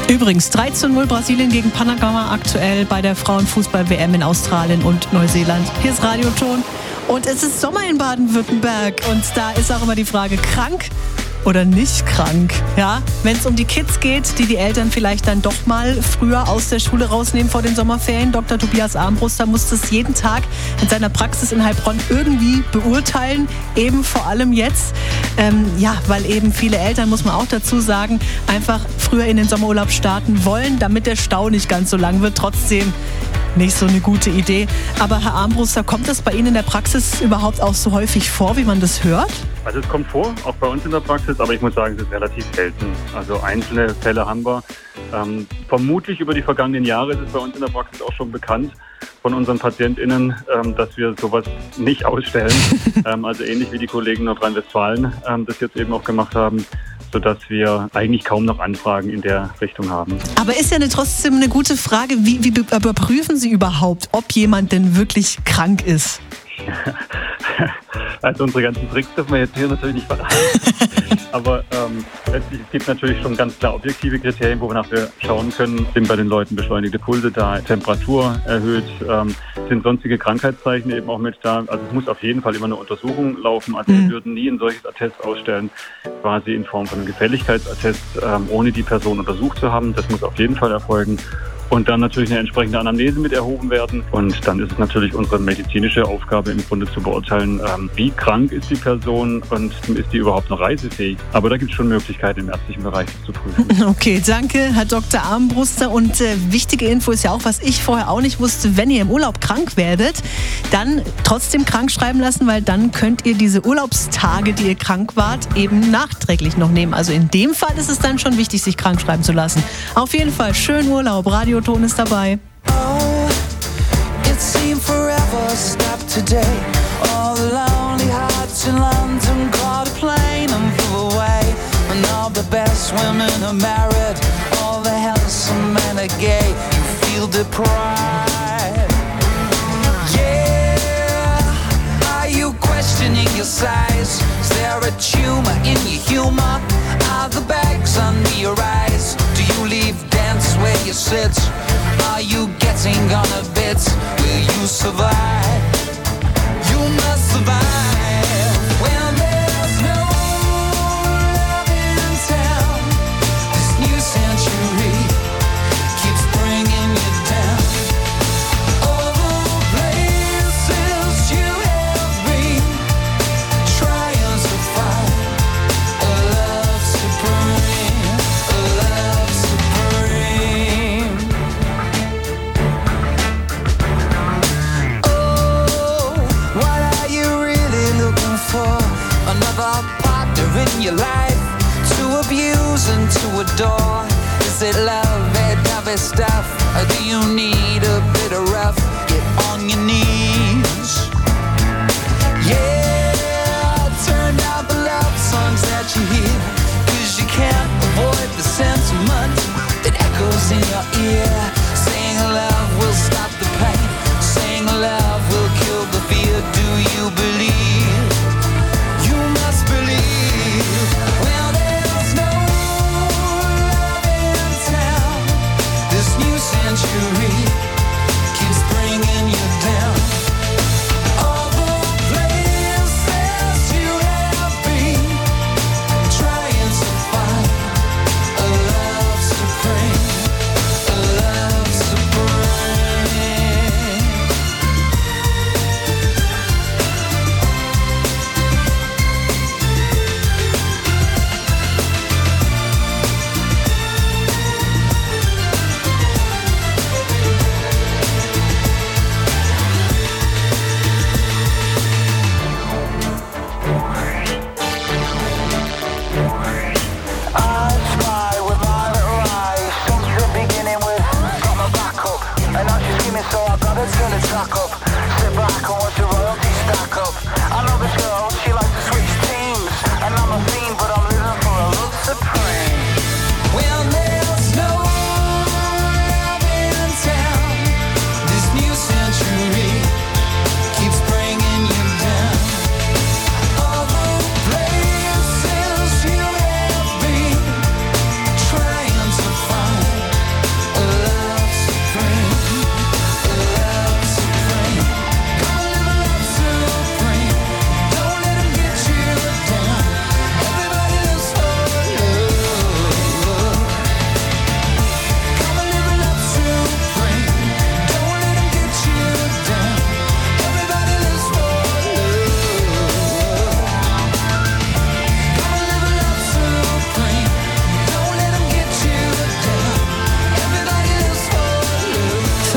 Übrigens 3:0 Brasilien gegen Panama aktuell bei der Frauenfußball-WM in Australien und Neuseeland. Hier ist Radioton und es ist Sommer in Baden-Württemberg und da ist auch immer die Frage, krank oder nicht krank? Ja, wenn es um die Kids geht, die Eltern vielleicht dann doch mal früher aus der Schule rausnehmen vor den Sommerferien. Dr. Tobias Armbruster muss das jeden Tag in seiner Praxis in Heilbronn irgendwie beurteilen, eben vor allem jetzt. Weil eben viele Eltern, muss man auch dazu sagen, einfach früher in den Sommerurlaub starten wollen, damit der Stau nicht ganz so lang wird. Trotzdem nicht so eine gute Idee. Aber Herr Armbruster, kommt das bei Ihnen in der Praxis überhaupt auch so häufig vor, wie man das hört? Also es kommt vor, auch bei uns in der Praxis, aber ich muss sagen, es ist relativ selten. Also einzelne Fälle haben wir. Vermutlich über die vergangenen Jahre ist es bei uns in der Praxis auch schon bekannt von unseren PatientInnen, dass wir sowas nicht ausstellen. Also ähnlich wie die Kollegen Nordrhein-Westfalen das jetzt eben auch gemacht haben, sodass wir eigentlich kaum noch Anfragen in der Richtung haben. Aber ist ja trotzdem eine gute Frage, wie überprüfen Sie überhaupt, ob jemand denn wirklich krank ist? Also unsere ganzen Tricks dürfen wir jetzt hier natürlich nicht verraten. Aber letztlich es gibt natürlich schon ganz klar objektive Kriterien, wonach wir schauen können. Sind bei den Leuten beschleunigte Pulse da, Temperatur erhöht, sind sonstige Krankheitszeichen eben auch mit da. Also es muss auf jeden Fall immer eine Untersuchung laufen. Also wir würden nie ein solches Attest ausstellen, quasi in Form von einem Gefälligkeitsattest, ohne die Person untersucht zu haben. Das muss auf jeden Fall erfolgen. Und dann natürlich eine entsprechende Anamnese mit erhoben werden. Und dann ist es natürlich unsere medizinische Aufgabe im Grunde zu beurteilen, wie krank ist die Person und ist die überhaupt noch reisefähig. Aber da gibt es schon Möglichkeiten im ärztlichen Bereich, das zu prüfen. Okay, danke, Herr Dr. Armbruster. Und wichtige Info ist ja auch, was ich vorher auch nicht wusste, wenn ihr im Urlaub krank werdet, dann trotzdem krank schreiben lassen, weil dann könnt ihr diese Urlaubstage, die ihr krank wart, eben nachträglich noch nehmen. Also in dem Fall ist es dann schon wichtig, sich krank schreiben zu lassen. Auf jeden Fall schönen Urlaub, Radioton ist dabei. Oh, it seemed forever stopped today. All the lonely hearts in London caught a plane and flew away. And all the best women are married, all the handsome men are gay. You feel deprived. Yeah, are you questioning your size? Is there a tumor in your humor? Are the bags under your eyes? Do you leave dance where you sit? Are you getting on a bit? Will you survive? You must survive. When there's no love in town, this new century keeps bringing you down. All the places you have been, trying to find a love supreme, a love supreme. Oh, what are you really looking for? Another partner in your life to abuse and to adore? Is it love, heavy stuff? Or do you need a bit of rough? Get on your knees. Yeah, turn down the love songs that you hear, 'cause you can't avoid the sentiment that echoes in your ear. Saying love will stop the pain, saying love will kill the fear. Do you believe? You must believe. Well, there's no love in town. This new century keeps bringing you down.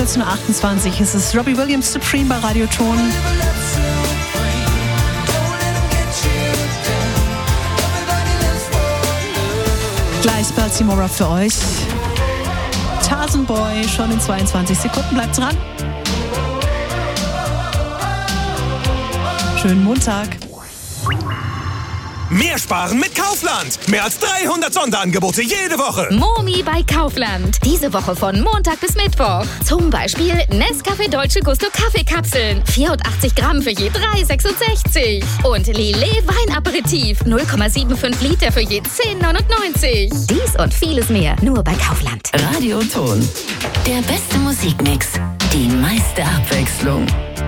19.28 Uhr. Es ist Robbie Williams Supreme bei Radioton. Gleich Baltimora für euch. Tarzan Boy schon in 22 Sekunden. Bleibt dran. Schönen Montag. Mehr sparen mit Kaufland. Mehr als 300 Sonderangebote jede Woche. Momi bei Kaufland. Diese Woche von Montag bis Mittwoch. Zum Beispiel Nescafé Dolce Gusto Kaffeekapseln. 84 Gramm für je 3,66. Und Lillet Weinaperitif. 0,75 Liter für je 10,99. Dies und vieles mehr nur bei Kaufland. Radioton. Der beste Musikmix. Die meiste Abwechslung.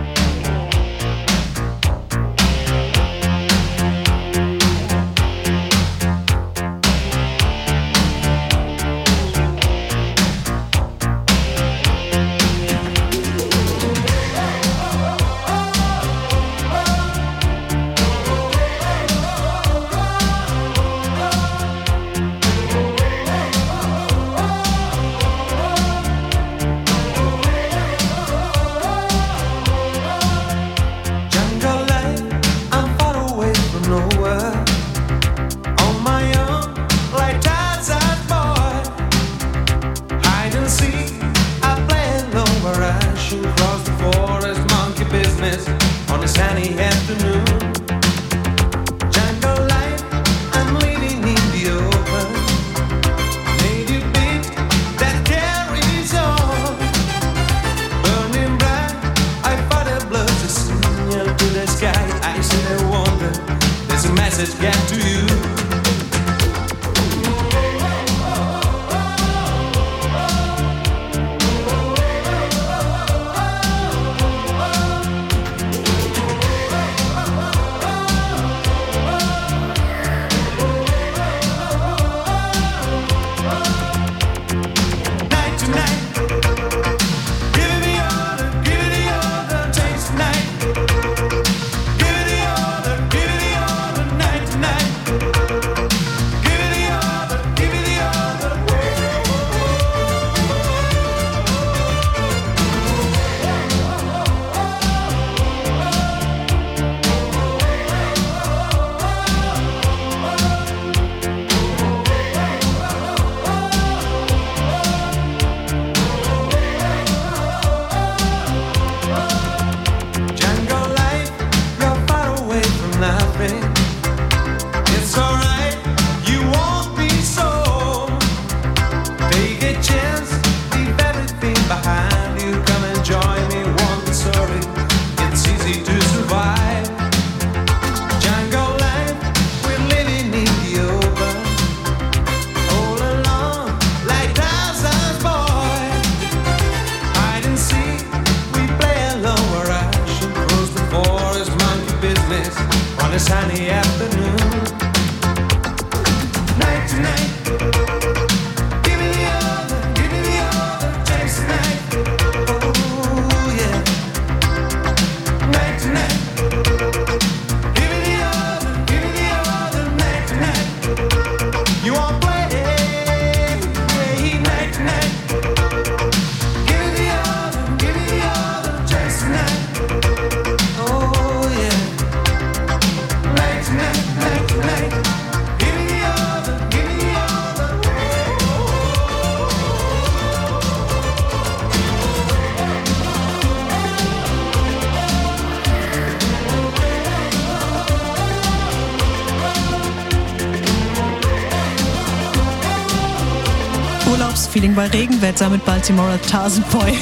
Urlaubsfeeling bei Regenwetter mit Baltimora Tarzan Boy.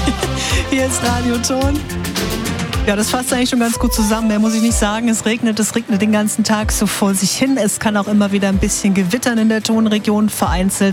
Hier ist Radioton. Ja, das fasst eigentlich schon ganz gut zusammen. Mehr muss ich nicht sagen. Es regnet den ganzen Tag so vor sich hin. Es kann auch immer wieder ein bisschen gewittern in der Tonregion, vereinzelt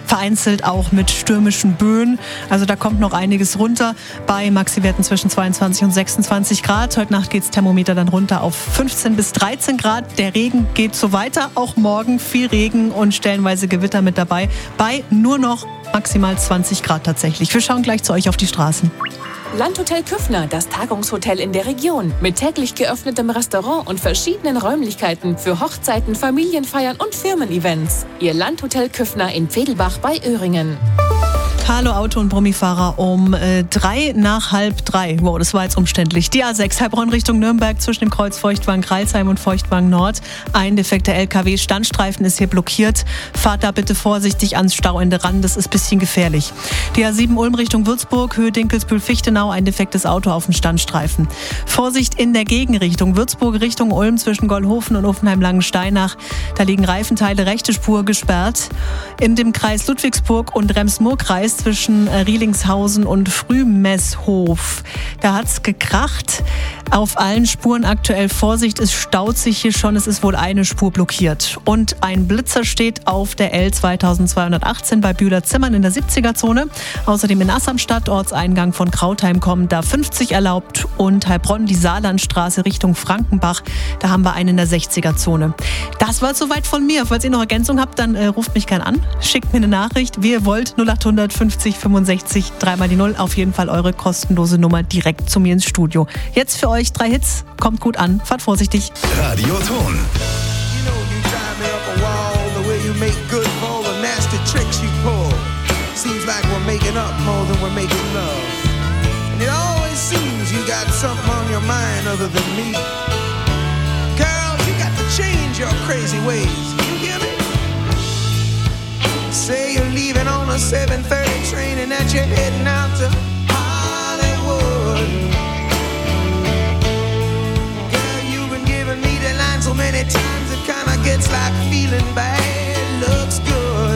auch mit stürmischen Böen. Also da kommt noch einiges runter bei Maxi-Werten zwischen 22 und 26 Grad. Heute Nacht geht das Thermometer dann runter auf 15 bis 13 Grad. Der Regen geht so weiter. Auch morgen viel Regen und stellenweise Gewitter mit dabei. Bei nur noch maximal 20 Grad tatsächlich. Wir schauen gleich zu euch auf die Straßen. Landhotel Küffner, das Tagungshotel in der Region. Mit täglich geöffnetem Restaurant und verschiedenen Räumlichkeiten für Hochzeiten, Familienfeiern und Firmen-Events. Ihr Landhotel Küffner in Pfedelbach bei Öhringen. Hallo Auto- und Brummifahrer um 3 nach halb 3. Wow, das war jetzt umständlich. Die A6 Heilbronn Richtung Nürnberg zwischen dem Kreuz Feuchtwagen-Kreilsheim und Feuchtwagen-Nord. Ein defekter LKW-Standstreifen ist hier blockiert. Fahrt da bitte vorsichtig ans Stauende ran, das ist ein bisschen gefährlich. Die A7 Ulm Richtung Würzburg, Höhe Dinkelsbühl-Fichtenau, ein defektes Auto auf dem Standstreifen. Vorsicht in der Gegenrichtung, Würzburg Richtung Ulm zwischen Gollhofen und Offenheim-Langensteinach. Da liegen Reifenteile, rechte Spur gesperrt. In dem Kreis Ludwigsburg und Rems-Murr-Kreis zwischen Rielingshausen und Frühmesshof. Da hat's gekracht. Auf allen Spuren aktuell Vorsicht, es staut sich hier schon, es ist wohl eine Spur blockiert. Und ein Blitzer steht auf der L 2218 bei Bühler-Zimmern in der 70er-Zone. Außerdem in Assamstadt, Ortseingang von Krautheim kommen da 50 erlaubt und Heilbronn die Saarlandstraße Richtung Frankenbach, da haben wir einen in der 60er-Zone. Das war soweit von mir. Falls ihr noch Ergänzung habt, dann ruft mich gern an, schickt mir eine Nachricht, wie ihr wollt, 0800 50 65 3 die 0, auf jeden Fall eure kostenlose Nummer direkt zu mir ins Studio. Jetzt für euch 3 Hits, kommt gut an, fahrt vorsichtig. Radioton. Seems like we're making up more than we're making love. And it always seems you got something on your mind other than me. Girl, you got to change your crazy ways. You hear me? Say you're leaving on a 7:30 train and that you're heading out to Hollywood. Girl, you've been giving me the line so many times it kinda gets like feeling bad looks good.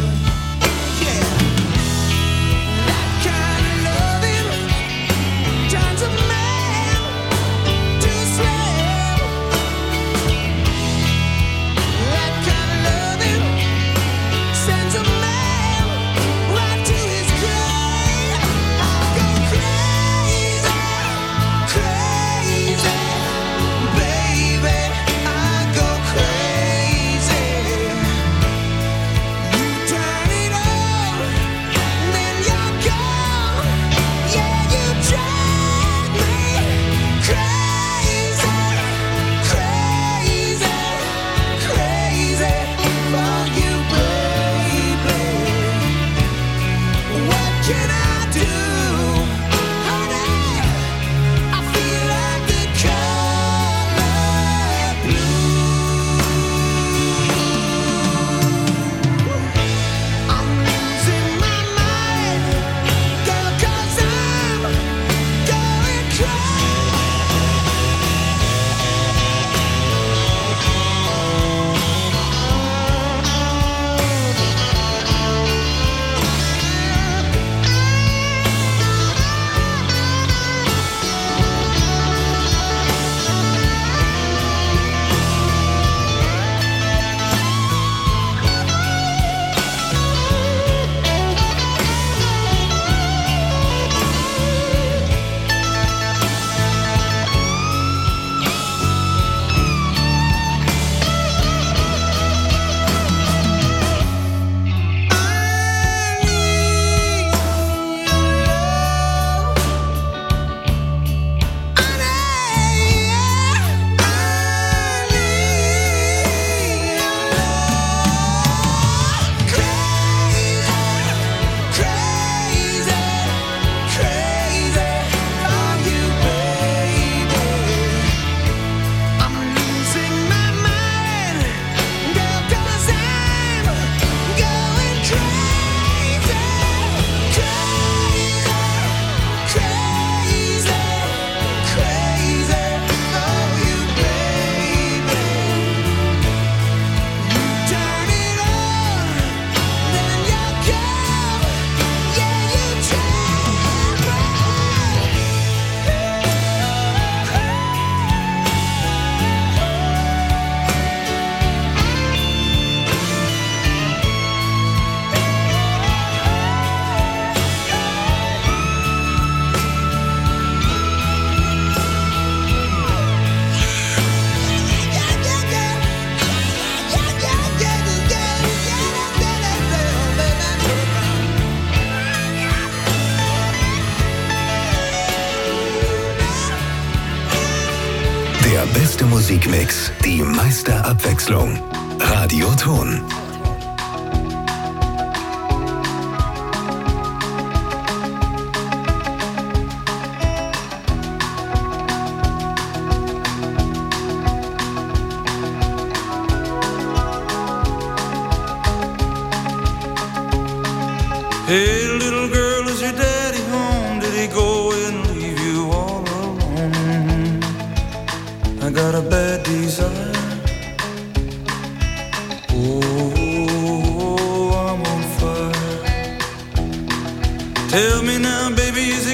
Der beste Musikmix, die meiste Abwechslung. Radioton. Hey, little girl, is your daddy home? Did he go and leave you all alone? I got a bad desire. Oh, I'm on fire. Tell me now, baby, is he